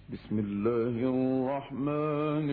بسم الله الرحمن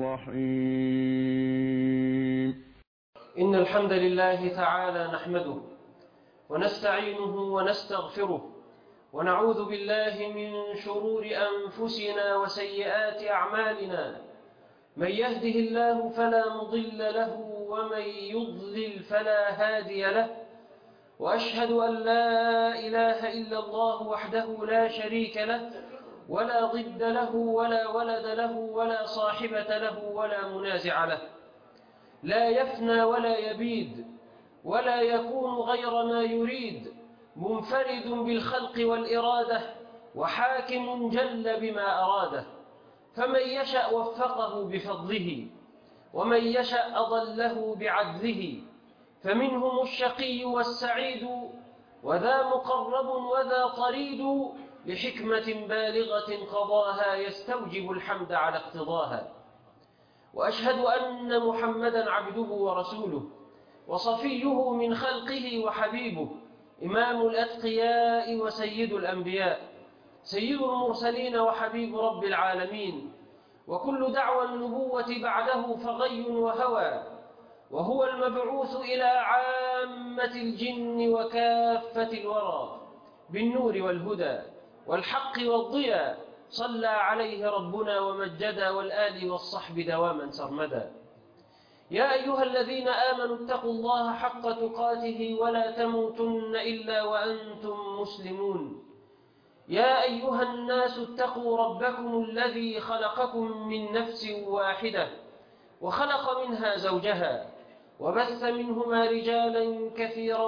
الرحيم. إن الحمد لله تعالى نحمده ونستعينه ونستغفره ونعوذ بالله من شرور أنفسنا وسيئات أعمالنا. من يهده الله فلا مضل له ومن يضلل فلا هادي له، وأشهد أن لا إله إلا الله وحده لا شريك له ولا ضد له ولا ولد له ولا صاحبة له ولا منازع له، لا يفنى ولا يبيد ولا يكون غير ما يريد، منفرد بالخلق والإرادة وحاكم جل بما أراده، فمن يشأ وفقه بفضله ومن يشأ أضله بعدله، فمنهم الشقي والسعيد وذا مقرب وذا طريد، لحكمة بالغة قضاها يستوجب الحمد على اقتضاها. وأشهد أن محمدًا عبده ورسوله وصفيه من خلقه وحبيبه، إمام الأتقياء وسيد الأنبياء، سيد المرسلين وحبيب رب العالمين، وكل دعوى النبوة بعده فغي وهوى، وهو المبعوث إلى عامة الجن وكافة الورى بالنور والهدى والحق والضياء، صلى عليه ربنا ومجدا، والآل والصحب دواما سرمدا. يا أيها الذين آمنوا اتقوا الله حق تقاته ولا تموتن إلا وأنتم مسلمون. يا أيها الناس اتقوا ربكم الذي خلقكم من نفس واحدة وخلق منها زوجها وبث منهما رجالا كثيرا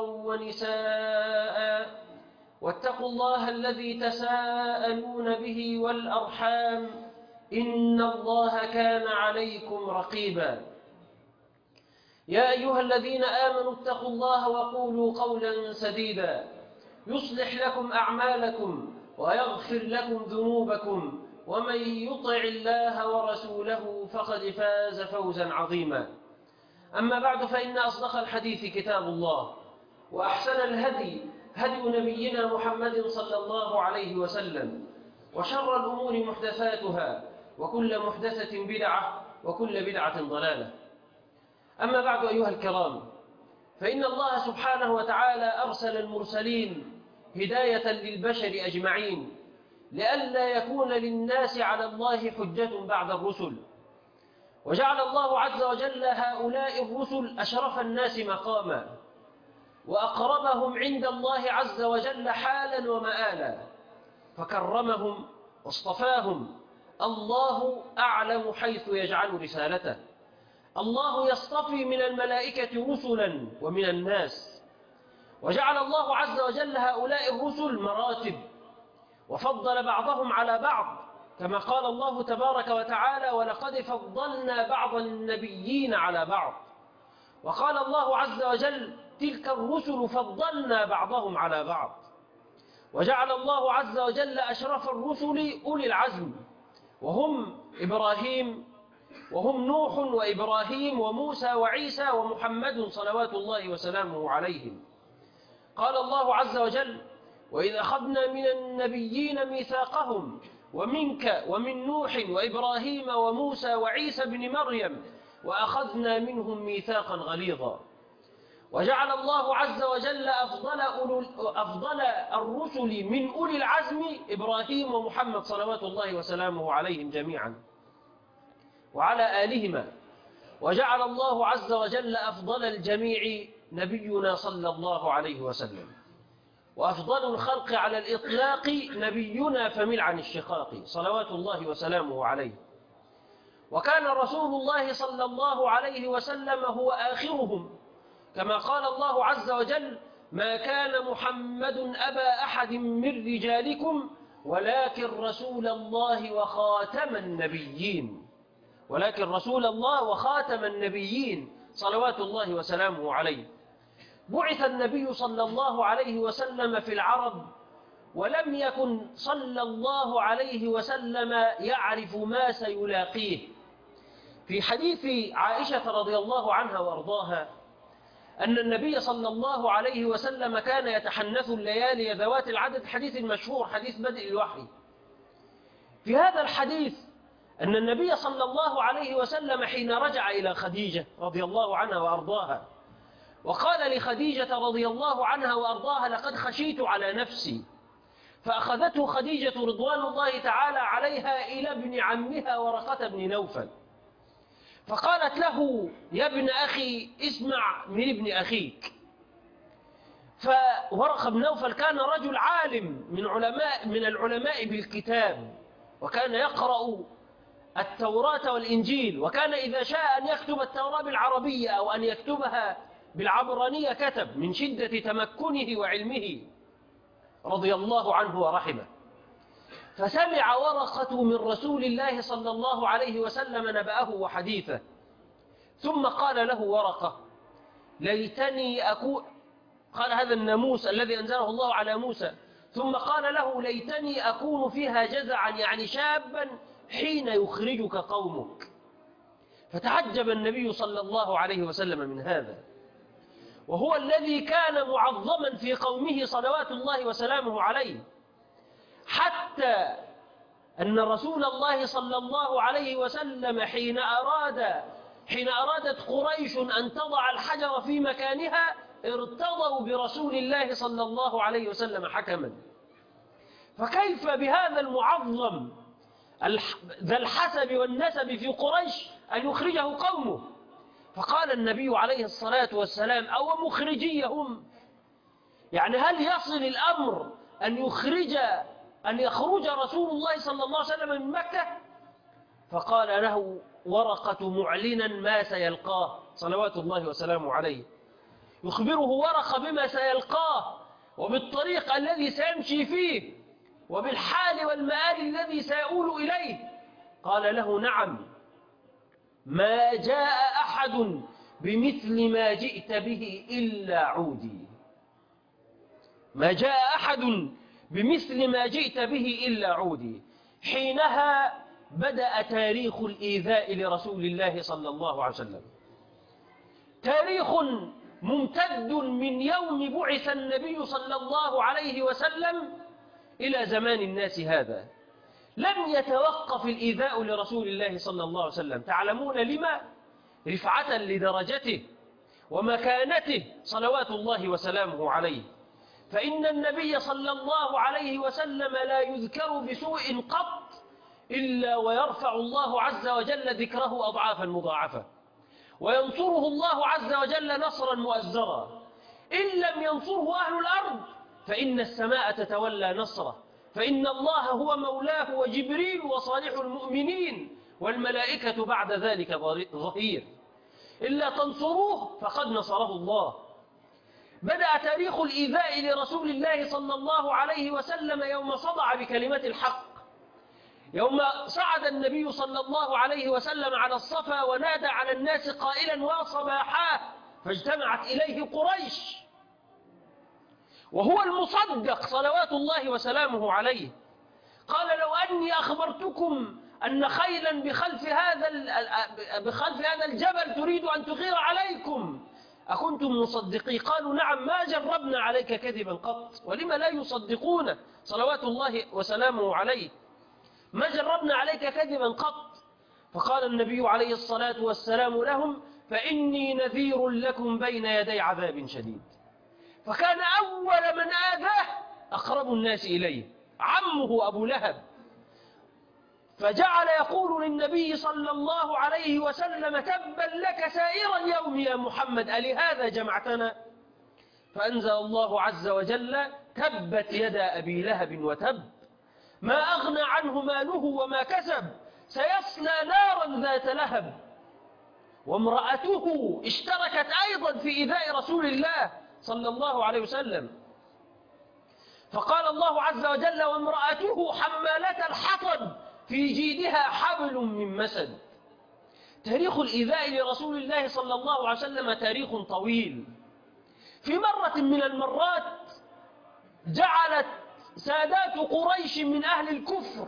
ونساء، واتقوا الله الذي تساءلون به والأرحام، إن الله كان عليكم رقيبا. يا أيها الذين آمنوا اتقوا الله وقولوا قولا سديدا يصلح لكم أعمالكم ويغفر لكم ذنوبكم، ومن يطع الله ورسوله فقد فاز فوزا عظيما. أما بعد، فإن أصدق الحديث كتاب الله، وأحسن الهدي هدي نبينا محمد صلى الله عليه وسلم، وشر الأمور محدثاتها، وكل محدثة بدعة، وكل بدعة ضلالة. أما بعد أيها الكرام، فإن الله سبحانه وتعالى أرسل المرسلين هداية للبشر أجمعين، لئلا يكون للناس على الله حجة بعد الرسل، وجعل الله عز وجل هؤلاء الرسل أشرف الناس مقاما وأقربهم عند الله عز وجل حالا ومآلا، فكرمهم واصطفاهم. الله أعلم حيث يجعل رسالته. الله يصطفي من الملائكة رسلا ومن الناس، وجعل الله عز وجل هؤلاء الرسل مراتب، وفضل بعضهم على بعض، كما قال الله تبارك وتعالى: ولقد فضلنا بعض النبيين على بعض. وقال الله عز وجل: تلك الرسل فضلنا بعضهم على بعض. وجعل الله عز وجل أشرف الرسل أولي العزم، وهم إبراهيم، وهم نوح وإبراهيم وموسى وعيسى ومحمد صلوات الله وسلامه عليهم. قال الله عز وجل: وإذ أخذنا من النبيين ميثاقهم ومنك ومن نوح وإبراهيم وموسى وعيسى بن مريم وأخذنا منهم ميثاقا غليظا. وجعل الله عز وجل أفضل الرسل من أولي العزم إبراهيم ومحمد صلوات الله وسلامه عليهم جميعا وعلى آلهما. وجعل الله عز وجل أفضل الجميع نبينا صلى الله عليه وسلم، وأفضل الخلق على الإطلاق نبينا فمل عن الشقاق صلوات الله وسلامه عليه. وكان رسول الله صلى الله عليه وسلم هو آخرهم، كما قال الله عز وجل: ما كان محمد أبا أحد من رجالكم ولكن رسول الله وخاتم النبيين، ولكن رسول الله وخاتم النبيين صلوات الله وسلامه عليه. بعث النبي صلى الله عليه وسلم في العرب، ولم يكن صلى الله عليه وسلم يعرف ما سيلاقيه. في حديث عائشة رضي الله عنها وارضاها أن النبي صلى الله عليه وسلم كان يتحنث الليالي ذوات العدد، حديث المشهور، حديث بدء الوحي، في هذا الحديث أن النبي صلى الله عليه وسلم حين رجع إلى خديجة رضي الله عنها وأرضاها وقال لخديجة رضي الله عنها وأرضاها: لقد خشيت على نفسي، فأخذته خديجة رضوان الله تعالى عليها إلى ابن عمها ورقة بن نوفل، فقالت له: يا ابن أخي، اسمع من ابن أخيك. فورقة بن نوفل كان رجل عالم من العلماء بالكتاب، وكان يقرأ التوراة والإنجيل، وكان إذا شاء أن يكتب التوراة بالعربية أو أن يكتبها بالعبرانية كتب من شدة تمكنه وعلمه رضي الله عنه ورحمه. فسمع ورقة من رسول الله صلى الله عليه وسلم نبأه وحديثه، ثم قال له ورقة: ليتني أكون، قال هذا الناموس الذي أنزله الله على موسى، ثم قال له: ليتني أكون فيها جزعا، يعني شابا، حين يخرجك قومك. فتعجب النبي صلى الله عليه وسلم من هذا، وهو الذي كان معظما في قومه صلوات الله وسلامه عليه، حتى أن رسول الله صلى الله عليه وسلم حين أرادت قريش أن تضع الحجر في مكانها ارتضوا برسول الله صلى الله عليه وسلم حكما. فكيف بهذا المعظم ذا الحسب والنسب في قريش أن يخرجه قومه؟ فقال النبي عليه الصلاة والسلام: أو مخرجيهم؟ يعني هل يصل الأمر أن يخرج رسول الله صلى الله عليه وسلم من مكة؟ فقال له ورقة معلنا ما سيلقاه صلوات الله وسلامه عليه، يخبره ورقة بما سيلقاه وبالطريق الذي سيمشي فيه وبالحال والمآل الذي سيؤول إليه. قال له: نعم، ما جاء أحد بمثل ما جئت به إلا عودي. ما جاء أحد بمثل ما جئت به إلا عودي. حينها بدأ تاريخ الإيذاء لرسول الله صلى الله عليه وسلم، تاريخ ممتد من يوم بعث النبي صلى الله عليه وسلم إلى زمان الناس هذا. لم يتوقف الإيذاء لرسول الله صلى الله عليه وسلم. تعلمون لما؟ رفعة لدرجته ومكانته صلوات الله وسلامه عليه. فإن النبي صلى الله عليه وسلم لا يذكر بسوء قط إلا ويرفع الله عز وجل ذكره أضعافا مضاعفة، وينصره الله عز وجل نصرا مؤزرا. إن لم ينصره أهل الأرض فإن السماء تتولى نصره، فإن الله هو مولاه وجبريل وصالح المؤمنين والملائكة بعد ذلك ظهير. إلا تنصروه فقد نصره الله. بدأ تاريخ الإيذاء لرسول الله صلى الله عليه وسلم يوم صدع بكلمة الحق، يوم صعد النبي صلى الله عليه وسلم على الصفا ونادى على الناس قائلا: وصباحاه، فاجتمعت إليه قريش، وهو المصدق صلوات الله وسلامه عليه. قال: لو أني أخبرتكم أن خيلا بخلف هذا الجبل تريد أن تغير عليكم أكنتم مصدقين؟ قالوا: نعم، ما جربنا عليك كذبا قط. ولما لا يصدقونه صلوات الله وسلامه عليه؟ ما جربنا عليك كذبا قط. فقال النبي عليه الصلاة والسلام لهم: فإني نذير لكم بين يدي عذاب شديد. فكان أول من آذاه أقرب الناس إليه عمه أبو لهب، فجعل يقول للنبي صلى الله عليه وسلم: تبا لك سائر اليوم يا محمد، ألهذا جمعتنا؟ فأنزل الله عز وجل: تبت يدا أبي لهب وتب، ما أغنى عنه ماله وما كسب، سيصلى نارا ذات لهب. وامرأته اشتركت أيضا في إيذاء رسول الله صلى الله عليه وسلم، فقال الله عز وجل: وامرأته حمالة الحطب في جيدها حبل من مسد. تاريخ الإيذاء لرسول الله صلى الله عليه وسلم تاريخ طويل. في مرة من المرات جعلت سادات قريش من أهل الكفر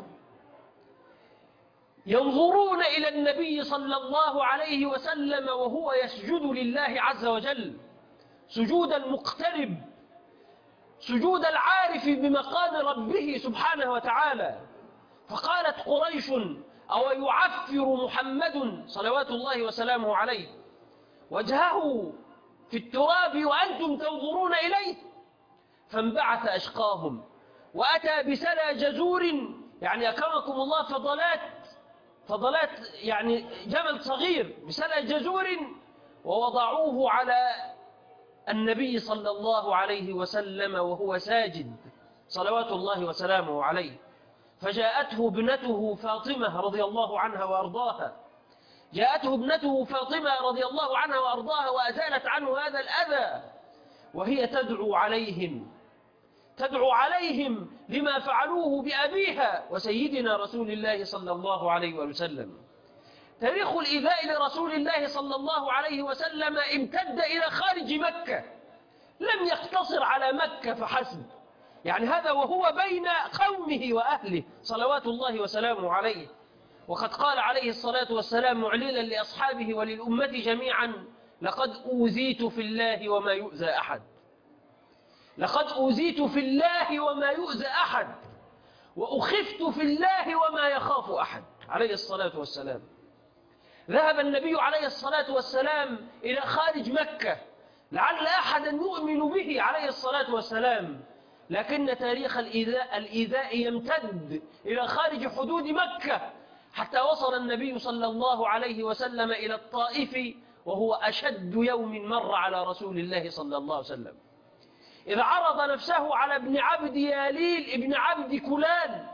ينظرون إلى النبي صلى الله عليه وسلم وهو يسجد لله عز وجل سجود المقترب، سجود العارف بمقام ربه سبحانه وتعالى. فقالت قريش: أو يعفر محمد صلوات الله وسلامه عليه وجهه في التراب وأنتم تنظرون إليه؟ فانبعث أشقاهم وأتى بسلى جزور، يعني أكرمكم الله فضلات يعني جمل صغير بسلى جزور، ووضعوه على النبي صلى الله عليه وسلم وهو ساجد صلوات الله وسلامه عليه. فجاءته ابنته فاطمة رضي الله عنها وأرضاها، وأزالت عنه هذا الأذى، وهي تدعو عليهم لما فعلوه بأبيها وسيدنا رسول الله صلى الله عليه وسلم. تاريخ الإيذاء لرسول الله صلى الله عليه وسلم امتد إلى خارج مكة، لم يقتصر على مكة فحسب، يعني هذا وهو بين قومه وأهله صلوات الله وسلامه عليه. وقد قال عليه الصلاة والسلام معلنا لأصحابه وللأمة جميعا: لقد أوذيت في الله وما يؤذى أحد، لقد أوذيت في الله وما يؤذى أحد، وأخفت في الله وما يخاف أحد، عليه الصلاة والسلام. ذهب النبي عليه الصلاة والسلام إلى خارج مكة لعل أحدا يؤمن به عليه الصلاة والسلام، لكن تاريخ الإيذاء يمتد إلى خارج حدود مكة، حتى وصل النبي صلى الله عليه وسلم إلى الطائف وهو أشد يوم مر على رسول الله صلى الله عليه وسلم، إذ عرض نفسه على ابن عبد ياليل ابن عبد كلال،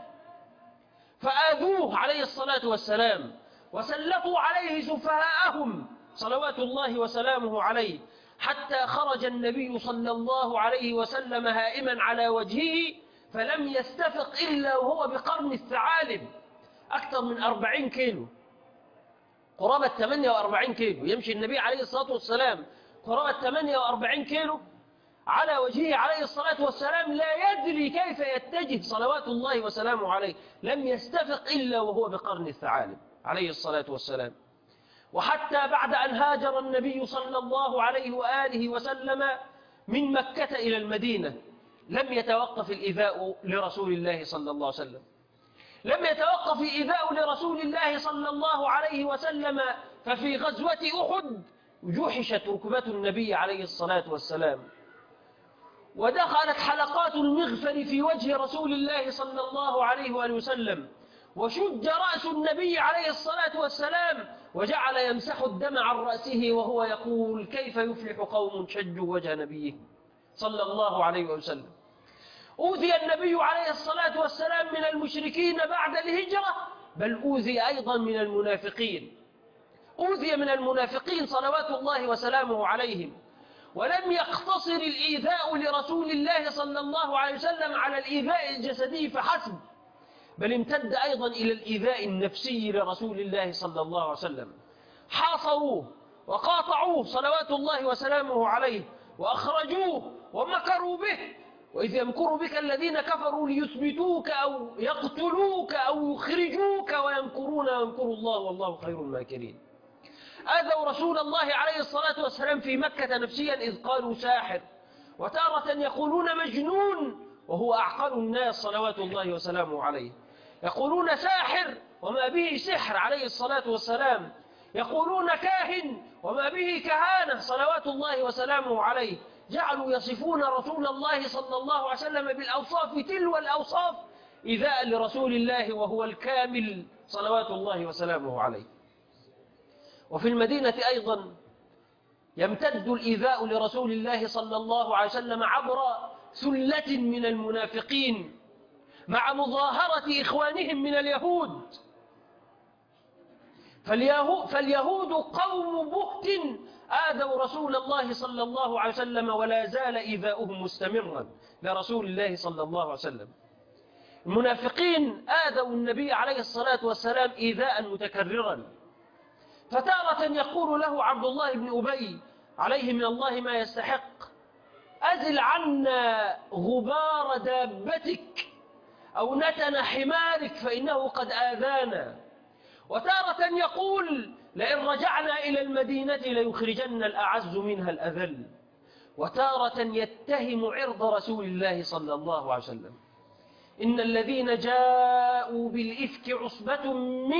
فآذوه عليه الصلاة والسلام وسلطوا عليه سفهاءهم صلوات الله وسلامه عليه، حتى خرج النبي صلى الله عليه وسلم هائما على وجهه، فلم يستفق إلا وهو بقرن الثعالب، أكثر من 40 كيلو، قرابة 48 كيلو، يمشي النبي عليه الصلاة والسلام قرابة 48 كيلو على وجهه عليه الصلاة والسلام، لا يدري كيف يتجه صلوات الله وسلامه عليه، لم يستفق إلا وهو بقرن الثعالب عليه الصلاة والسلام. وحتى بعد أن هاجر النبي صلى الله عليه وآله وسلم من مكة إلى المدينة لم يتوقف الإيذاء لرسول الله صلى الله عليه وسلم، لم يتوقف الإيذاء لرسول الله صلى الله عليه وسلم. ففي غزوة أحد جحشت ركبة النبي عليه الصلاة والسلام، ودخلت حلقات المغفر في وجه رسول الله صلى الله عليه وآله وسلم، وشج رأس النبي عليه الصلاة والسلام، وجعل يمسح الدم عن رأسه وهو يقول: كيف يفلح قوم شجوا وجه نبيه صلى الله عليه وسلم. أوذي النبي عليه الصلاة والسلام من المشركين بعد الهجرة، بل أوذي أيضا من المنافقين، أوذي من المنافقين صلوات الله وسلامه عليهم. ولم يقتصر الإيذاء لرسول الله صلى الله عليه وسلم على الإيذاء الجسدي فحسب، بل امتد أيضا إلى الإيذاء النفسي لرسول الله صلى الله عليه وسلم. حاصروه وقاطعوه صلوات الله وسلامه عليه، وأخرجوه ومكروا به، وإذ يمكر بك الذين كفروا ليثبتوك أو يقتلوك أو يخرجوك ويمكرون ويمكر الله والله خير الماكرين. آذوا رسول الله عليه الصلاة والسلام في مكة نفسيا إذ قالوا ساحر، وتارة يقولون مجنون وهو أعقل الناس صلوات الله وسلامه عليه، يقولون ساحر وما به سحر عليه الصلاة والسلام، يقولون كاهن وما به كهانة صلوات الله وسلامه عليه. جعلوا يصفون رسول الله صلى الله عليه وسلم بالأوصاف تلو الأوصاف إيذاء لرسول الله وهو الكامل صلوات الله وسلامه عليه. وفي المدينة أيضا يمتد الإيذاء لرسول الله صلى الله عليه وسلم عبر ثلة من المنافقين مع مظاهرة إخوانهم من اليهود. فاليهود قوم بهت آذوا رسول الله صلى الله عليه وسلم، ولا زال إيذاؤهم مستمرا لرسول الله صلى الله عليه وسلم. المنافقين آذوا النبي عليه الصلاة والسلام إيذاء متكررا، فتارة يقول له عبد الله بن أبي عليه من الله ما يستحق: أزل عنا غبار دابتك أو نتن حمارك فإنه قد آذانا. وتارة يقول: لئن رجعنا إلى المدينة ليخرجن الأعز منها الأذل. وتارة يتهم عرض رسول الله صلى الله عليه وسلم. إن الذين جاءوا بالإفك عصبة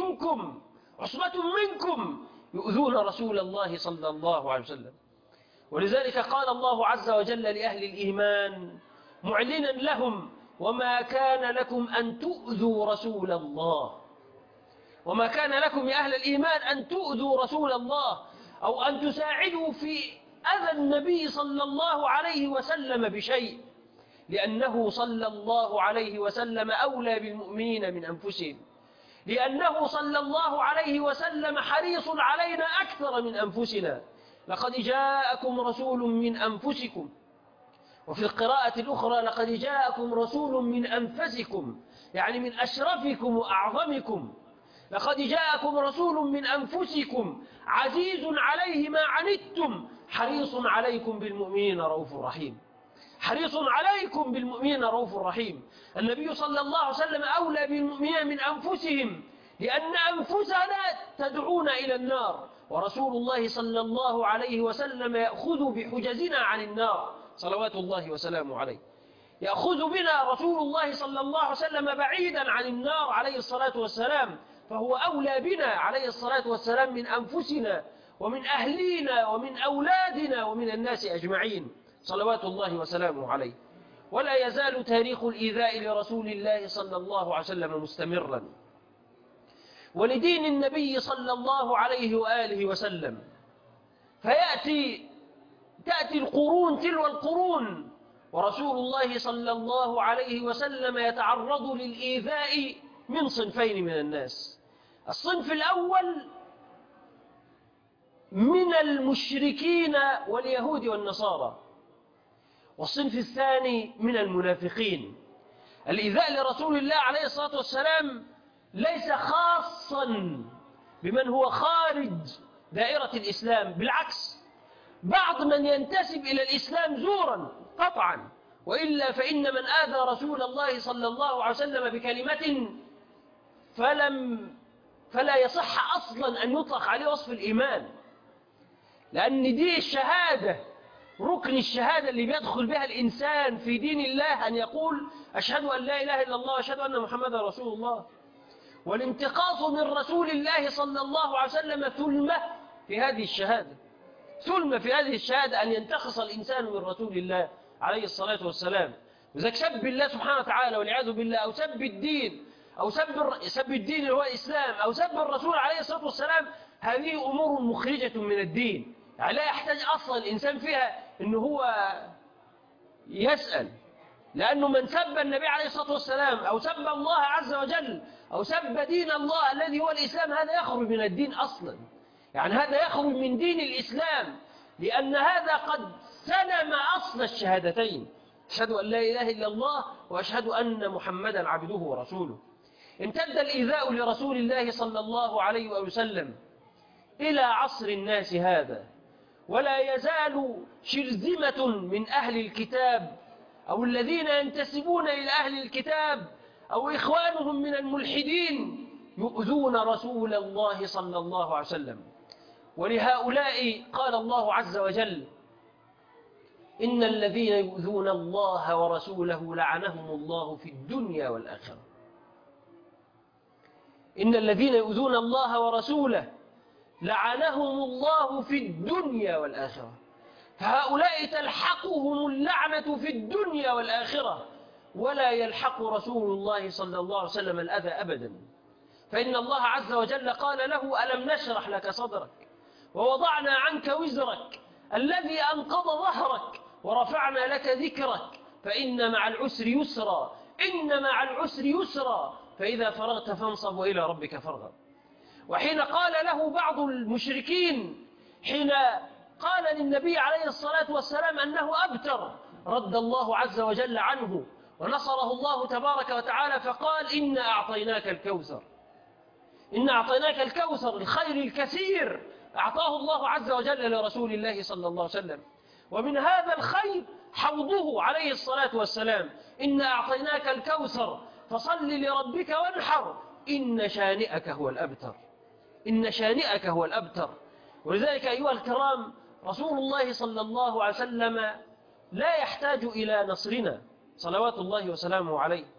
منكم يؤذون رسول الله صلى الله عليه وسلم. ولذلك قال الله عز وجل لأهل الإيمان معلنا لهم: وما كان لكم أن تؤذوا رسول الله. وما كان لكم يا أهل الإيمان أن تؤذوا رسول الله أو أن تساعدوا في أذى النبي صلى الله عليه وسلم بشيء، لأنه صلى الله عليه وسلم أولى بالمؤمنين من أنفسهم، لأنه صلى الله عليه وسلم حريص علينا أكثر من أنفسنا. لقد جاءكم رسول من أنفسكم، وفي القراءة الأخرى لقد جاءكم رسول من أنفسكم، يعني من أشرفكم وأعظمكم. لقد جاءكم رسول من أنفسكم عزيز عليه ما عنتم حريص عليكم بالمؤمنين رؤوف رحيم. حريص عليكم بالمؤمنين رؤوف رحيم. النبي صلى الله عليه وسلم أولى بالمؤمنين من أنفسهم، لأن أنفسنا تدعونا إلى النار، ورسول الله صلى الله عليه وسلم يأخذ بحجزنا عن النار صلوات الله وسلامه عليه. يأخذ بنا رسول الله صلى الله عليه وسلم بعيدا عن النار عليه الصلاة والسلام، فهو أولى بنا عليه الصلاة والسلام من أنفسنا ومن أهلينا ومن أولادنا ومن الناس أجمعين صلوات الله وسلامه عليه. ولا يزال تاريخ الإيذاء لرسول الله صلى الله عليه وسلم مستمرا، ولدين النبي صلى الله عليه وآله وسلم. تأتي القرون تلو القرون ورسول الله صلى الله عليه وسلم يتعرض للإيذاء من صنفين من الناس. الصنف الأول من المشركين واليهود والنصارى، والصنف الثاني من المنافقين. الإيذاء لرسول الله عليه الصلاة والسلام ليس خاصا بمن هو خارج دائرة الإسلام، بالعكس بعض من ينتسب إلى الإسلام زورا قطعا، وإلا فإن من آذى رسول الله صلى الله عليه وسلم بكلمة فلا يصح أصلا أن يطلق عليه وصف الإيمان، لأن دي الشهادة، ركن الشهادة اللي بيدخل بها الإنسان في دين الله أن يقول أشهد أن لا إله إلا الله وأشهد أن محمدا رسول الله. والانتقاص من رسول الله صلى الله عليه وسلم ثلمة في هذه الشهادة، ثلمة في هذه الشهادة أن ينتقص الإنسان من رسول الله عليه الصلاة والسلام. وذلك سب الله سبحانه وتعالى والعياذ بالله، أو سب الدين، أو سب الدين اللي هو الإسلام، أو سب الرسول عليه الصلاة والسلام، هذه أمور مخرجة من الدين، يعني لا يحتاج أصلا الإنسان فيها أنه هو يسأل، لأنه من سب النبي عليه الصلاة والسلام أو سب الله عز وجل أو سب دين الله الذي هو الإسلام، هذا يخرج من الدين أصلا، يعني هذا يخرج من دين الإسلام، لأن هذا قد سلم أصل الشهادتين، أشهد أن لا إله إلا الله وأشهد أن محمدا عبده ورسوله. امتد الإيذاء لرسول الله صلى الله عليه وسلم إلى عصر الناس هذا، ولا يزال شرذمة من أهل الكتاب أو الذين ينتسبون إلى أهل الكتاب أو إخوانهم من الملحدين يؤذون رسول الله صلى الله عليه وسلم. ولهؤلاء قال الله عز وجل: إن الذين يؤذون الله ورسوله لعنهم الله في الدنيا والآخرة. إن الذين يؤذون الله ورسوله لعنهم الله في الدنيا والآخرة. فهؤلاء تلحقهم اللعنة في الدنيا والآخرة، ولا يلحق رسول الله صلى الله عليه وسلم الأذى أبدا، فإن الله عز وجل قال له: ألم نشرح لك صدرك ووضعنا عنك وزرك الذي أنقض ظهرك ورفعنا لك ذكرك فإن مع العسر يسرا إن مع العسر يسرا فإذا فرغت فانصب وإلى ربك فارغب. وحين قال له بعض المشركين، حين قال للنبي عليه الصلاة والسلام أنه أبتر، رد الله عز وجل عنه ونصره الله تبارك وتعالى، فقال: إنا أعطيناك الكوثر. إنا أعطيناك الكوثر، الخير الكثير أعطاه الله عز وجل لرسول الله صلى الله عليه وسلم، ومن هذا الخير حوضه عليه الصلاة والسلام: إنا أعطيناك الكوثر فصل لربك وانحر إن شانئك هو الأبتر. إن شانئك هو الأبتر. ولذلك أيها الكرام، رسول الله صلى الله عليه وسلم لا يحتاج إلى نصرنا صلوات الله وسلامه عليه.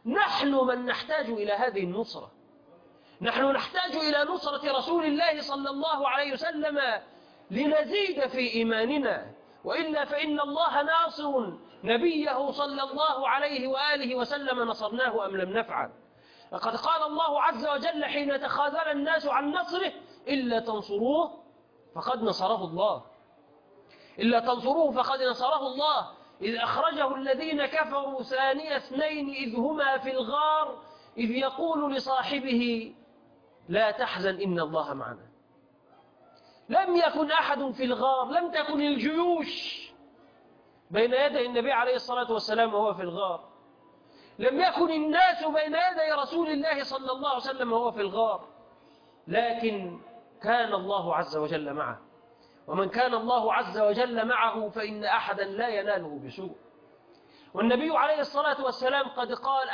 نحن من نحتاج إلى هذه النصرة. نحن نحتاج إلى نصرة رسول الله صلى الله عليه وسلم لنزيد في إيماننا، وإلا فإن الله ناصر نبيه صلى الله عليه وآله وسلم نصرناه أم لم نفعل. لقد قال الله عز وجل حين تخاذل الناس عن نصره: إلا تنصروه فقد نصره الله. إلا تنصروه فقد نصره الله إذ أخرجه الذين كفروا ثاني اثنين إذ هما في الغار إذ يقول لصاحبه لا تحزن إن الله معنا. لم يكن أحد في الغار، لم تكن الجيوش بين يدي النبي عليه الصلاة والسلام وهو في الغار، لم يكن الناس بين يدي رسول الله صلى الله عليه وسلم وهو في الغار، لكن كان الله عز وجل معه. ومن كان الله عز وجل معه فإن أحدا لا يناله بسوء. والنبي عليه الصلاة والسلام قد قال: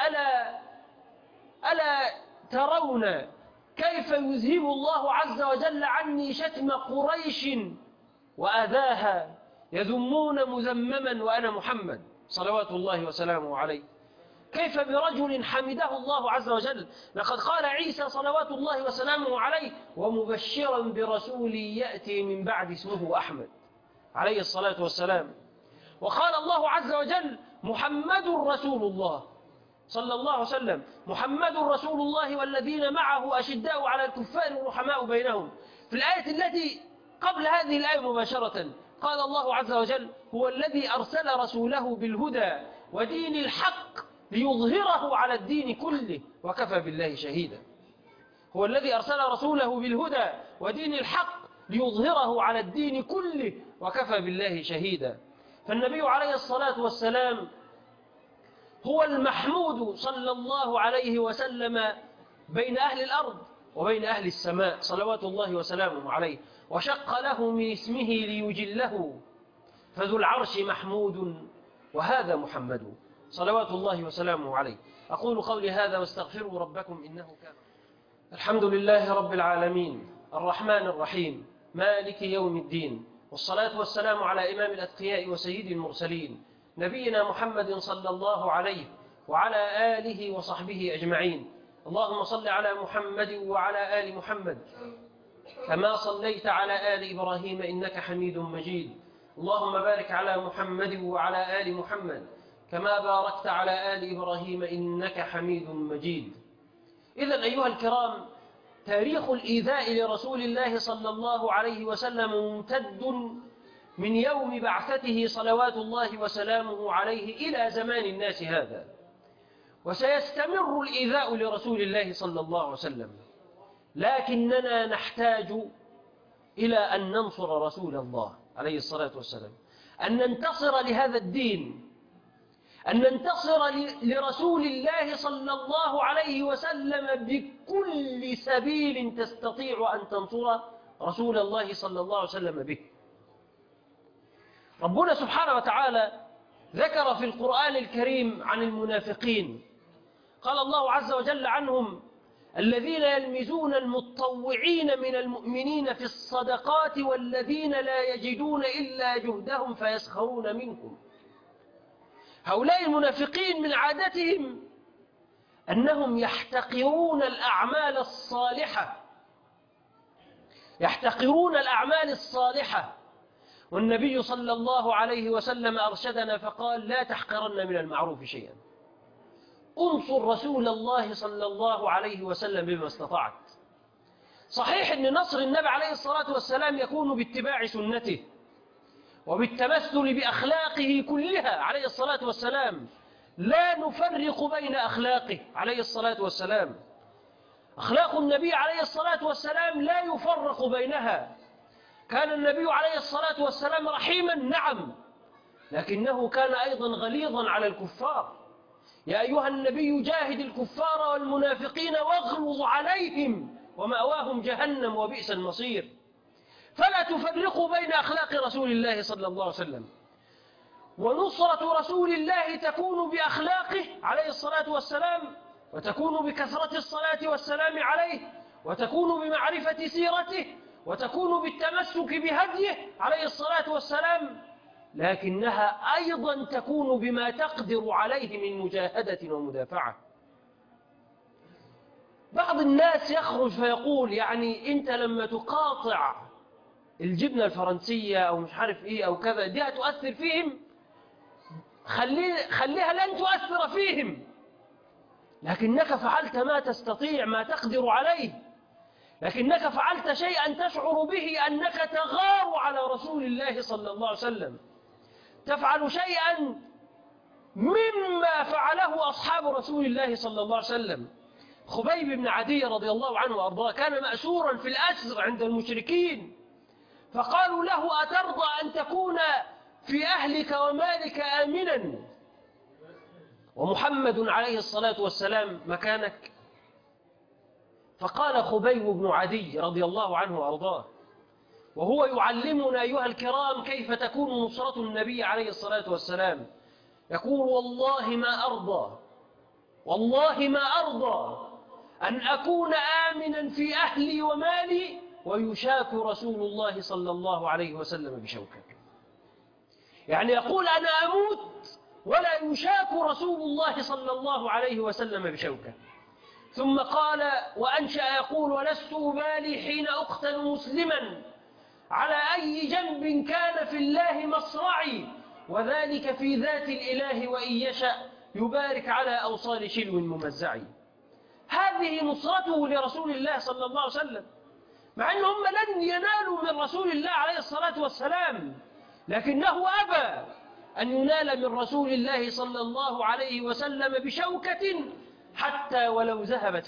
ألا ترون كيف يذهب الله عز وجل عني شتم قريش وأذاها، يذمون مذمما وأنا محمد صلوات الله وسلامه عليه. كيف برجل حمده الله عز وجل. لقد قال عيسى صلوات الله وسلامه عليه: ومبشرا برسول يأتي من بعد اسمه أحمد عليه الصلاة والسلام. وقال الله عز وجل: محمد رسول الله صلى الله عليه وسلم، محمد رسول الله والذين معه أشداء على الكفار رحماء بينهم. في الآية التي قبل هذه الآية مباشرة قال الله عز وجل: هو الذي أرسل رسوله بالهدى ودين الحق ليظهره على الدين كله وكفى بالله شهيدا. هو الذي أرسل رسوله بالهدى ودين الحق ليظهره على الدين كله وكفى بالله شهيدا. فالنبي عليه الصلاة والسلام هو المحمود صلى الله عليه وسلم بين أهل الأرض وبين أهل السماء صلوات الله وسلامه عليه، وشق له من اسمه ليجله، فذو العرش محمود وهذا محمد صلوات الله وسلامه عليه. أقول قولي هذا واستغفروا ربكم إنه كان. الحمد لله رب العالمين الرحمن الرحيم مالك يوم الدين، والصلاة والسلام على إمام الأتقياء وسيد المرسلين نبينا محمد صلى الله عليه وعلى آله وصحبه أجمعين. اللهم صل على محمد وعلى آل محمد كما صليت على آل إبراهيم إنك حميد مجيد. اللهم بارك على محمد وعلى آل محمد كما باركت على آل إبراهيم إنك حميد مجيد. إذن أيها الكرام، تاريخ الإيذاء لرسول الله صلى الله عليه وسلم ممتد من يوم بعثته صلوات الله وسلامه عليه إلى زمان الناس هذا، وسيستمر الإيذاء لرسول الله صلى الله عليه وسلم، لكننا نحتاج إلى أن ننصر رسول الله عليه الصلاة والسلام، أن ننتصر لهذا الدين، أن ننتصر لرسول الله صلى الله عليه وسلم بكل سبيل تستطيع أن تنصر رسول الله صلى الله عليه وسلم به. ربنا سبحانه وتعالى ذكر في القرآن الكريم عن المنافقين، قال الله عز وجل عنهم: الذين يلمزون المتطوعين من المؤمنين في الصدقات والذين لا يجدون إلا جهدهم فيسخرون منهم. هؤلاء المنافقين من عادتهم أنهم يحتقرون الأعمال الصالحة، يحتقرون الأعمال الصالحة. والنبي صلى الله عليه وسلم أرشدنا فقال: لا تحقرن من المعروف شيئا. انصر رسول الله صلى الله عليه وسلم بما استطعت. صحيح أن نصر النبي عليه الصلاة والسلام يكون باتباع سنته وبالتمثل بأخلاقه كلها عليه الصلاة والسلام، لا نفرق بين أخلاقه عليه الصلاة والسلام. أخلاق النبي عليه الصلاة والسلام لا يفرق بينها. كان النبي عليه الصلاة والسلام رحيما، نعم، لكنه كان أيضا غليظا على الكفار. يا أيها النبي جاهد الكفار والمنافقين واغلظ عليهم ومأواهم جهنم وبئس المصير. فلا تفرقوا بين أخلاق رسول الله صلى الله عليه وسلم. ونصرة رسول الله تكون بأخلاقه عليه الصلاة والسلام، وتكون بكثرة الصلاة والسلام عليه، وتكون بمعرفة سيرته، وتكون بالتمسك بهديه عليه الصلاة والسلام، لكنها أيضا تكون بما تقدر عليه من مجاهدة ومدافعة. بعض الناس يخرج فيقول يعني أنت لما تقاطع الجبنة الفرنسية أو مش عارف إيه أو كذا دي هتؤثر فيهم، خليها لن تؤثر فيهم، لكنك فعلت ما تستطيع ما تقدر عليه، لكنك فعلت شيئا تشعر به أنك تغار على رسول الله صلى الله عليه وسلم، تفعل شيئا مما فعله أصحاب رسول الله صلى الله عليه وسلم. خبيب بن عدي رضي الله عنه وأرضاه كان مأسورا في الأسر عند المشركين، فقالوا له أترضى أن تكون في أهلك ومالك آمنا ومحمد عليه الصلاة والسلام مكانك؟ فقال خبيب بن عدي رضي الله عنه وأرضاه وهو يعلمنا أيها الكرام كيف تكون نصرة النبي عليه الصلاة والسلام، يقول والله ما أرضى أن أكون آمنا في أهلي ومالي ويشاك رسول الله صلى الله عليه وسلم بشوكة. يعني يقول أنا أموت ولا يشاك رسول الله صلى الله عليه وسلم بشوكة. ثم قال وأنشأ يقول ولست أبالي حين أقتل مسلما على أي جنب كان في الله مصرعي، وذلك في ذات الإله وإن يشأ يبارك على أوصال شلو ممزعي. هذه نصرته لرسول الله صلى الله عليه وسلم، مع أنهم لن ينالوا من رسول الله عليه الصلاة والسلام، لكنه أبى أن ينال من رسول الله صلى الله عليه وسلم بشوكة حتى ولو ذهبت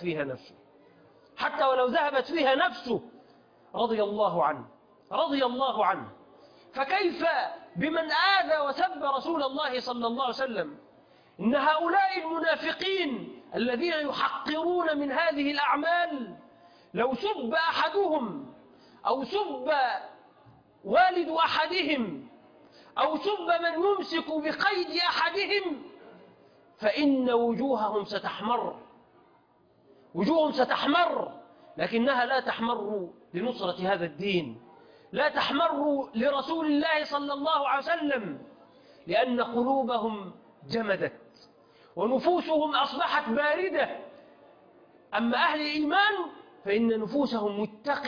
فيها نفسه رضي الله عنه. فكيف بمن آذى وسب رسول الله صلى الله عليه وسلم؟ إن هؤلاء المنافقين الذين يحقرون من هذه الأعمال لو سب أحدهم أو سب والد أحدهم أو سب من يمسك بقيد أحدهم فإن وجوههم ستحمر، لكنها لا تحمر لنصرة هذا الدين، لا تحمر لرسول الله صلى الله عليه وسلم، لأن قلوبهم جمدت ونفوسهم أصبحت باردة. أما أهل الإيمان فإن نفوسهم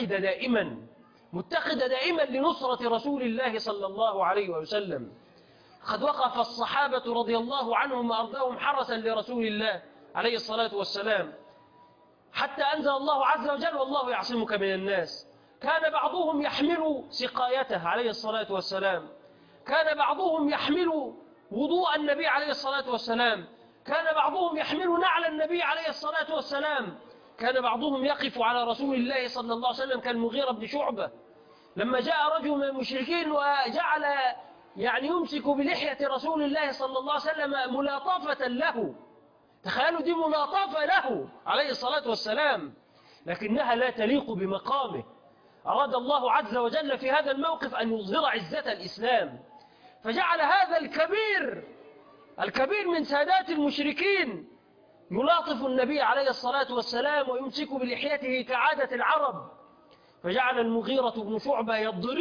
متقدة دائما لنصرة رسول الله صلى الله عليه وسلم. قد وقف الصحابة رضي الله عنهم وأرضاهم حرسا لرسول الله عليه الصلاة والسلام حتى أنزل الله عز وجل والله يعصمك من الناس. كان بعضهم يحمل سقايته عليه الصلاة والسلام، كان بعضهم يحمل وضوء النبي عليه الصلاة والسلام، كان بعضهم يحمل نعل النبي عليه الصلاة والسلام، كان بعضهم يقف على رسول الله صلى الله عليه وسلم كالمغيرة بن شعبة لما جاء رجل من المشركين وجعل يمسك بلحية رسول الله صلى الله عليه وسلم ملاطفة له. تخيلوا دي ملاطفة له عليه الصلاة والسلام، لكنها لا تليق بمقامه. أراد الله عز وجل في هذا الموقف أن يظهر عزة الإسلام، فجعل هذا الكبير من سادات المشركين يلاطف النبي عليه الصلاة والسلام ويمسك بلحيته كعادة العرب، فجعل المغيرة بن شعبة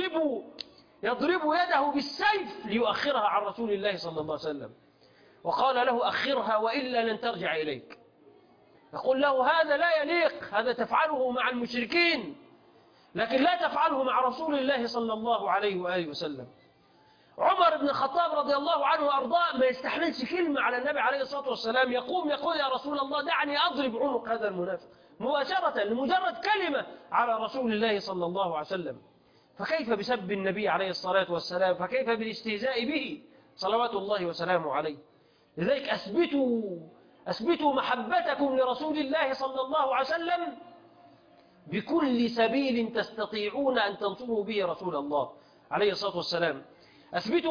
يضرب يده بالسيف ليؤخرها عن رسول الله صلى الله عليه وسلم، وقال له أخرها وإلا لن ترجع إليك. يقول له هذا لا يليق، هذا تفعله مع المشركين لكن لا تفعله مع رسول الله صلى الله عليه وآله وسلم. عمر بن الخطاب رضي الله عنه وأرضاه ما يستحملش كلمة على النبي عليه الصلاة والسلام، يقول يا رسول الله دعني أضرب عنق هذا المنافق مباشرة لمجرد كلمة على رسول الله صلى الله عليه وسلم. فكيف بسب النبي عليه الصلاة والسلام؟ فكيف بالاستهزاء به صلوات الله وسلامه عليه؟ لذلك أثبتوا محبتكم لرسول الله صلى الله عليه وسلم بكل سبيل تستطيعون أن تنصروا به رسول الله عليه الصلاة والسلام. أثبتوا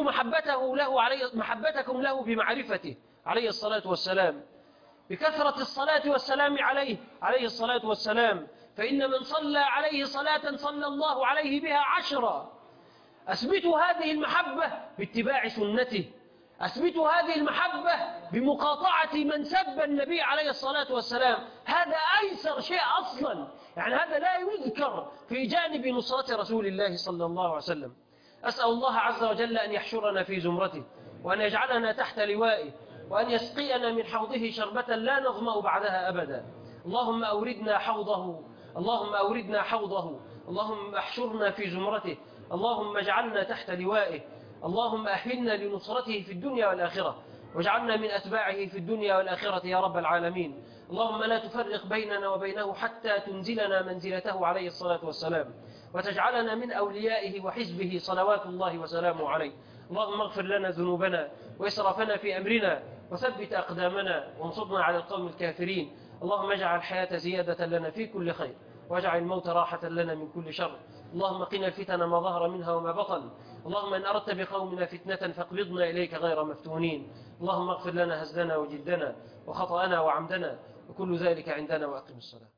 محبتكم له بمعرفته عليه الصلاة والسلام، بكثرة الصلاة والسلام عليه الصلاة والسلام، فإن من صلى عليه صلاة صلى الله عليه بها 10. أثبتوا هذه المحبة باتباع سنته، أثبتوا هذه المحبة بمقاطعة من سب النبي عليه الصلاة والسلام. هذا أيسر شيء أصلا، يعني هذا لا يذكر في جانب نصرة رسول الله صلى الله عليه وسلم. أسأل الله عز وجل أن يحشرنا في زمرته وأن يجعلنا تحت لوائه وأن يسقينا من حوضه شربة لا نظمأ بعدها أبدا. اللهم أوردنا حوضه، اللهم أوردنا حوضه، اللهم احشرنا في زمرته، اللهم اجعلنا تحت لوائه، اللهم أهلنا لنصرته في الدنيا والآخرة، واجعلنا من أتباعه في الدنيا والآخرة يا رب العالمين. اللهم لا تفرق بيننا وبينه حتى تنزلنا منزلته عليه الصلاة والسلام، وتجعلنا من أوليائه وحزبه صلوات الله وسلامه عليه. اللهم اغفر لنا ذنوبنا وإسرافنا في أمرنا، وثبت أقدامنا وانصرنا على القوم الكافرين. اللهم اجعل الحياة زيادة لنا في كل خير، واجعل الموت راحة لنا من كل شر. اللهم قنا الفتن ما ظهر منها وما بطن. اللهم إن أردت بقومنا فتنة فاقبضنا إليك غير مفتونين. اللهم اغفر لنا هزلنا وجدنا وخطأنا وعمدنا، وكل ذلك عندنا، وأقم الصلاة.